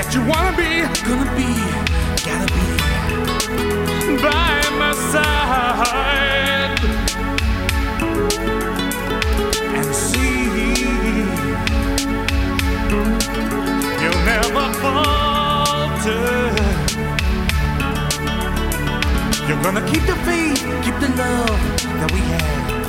that you wanna be, gotta be by my side and see you'll never falter. You're gonna keep the faith, keep the love that we had.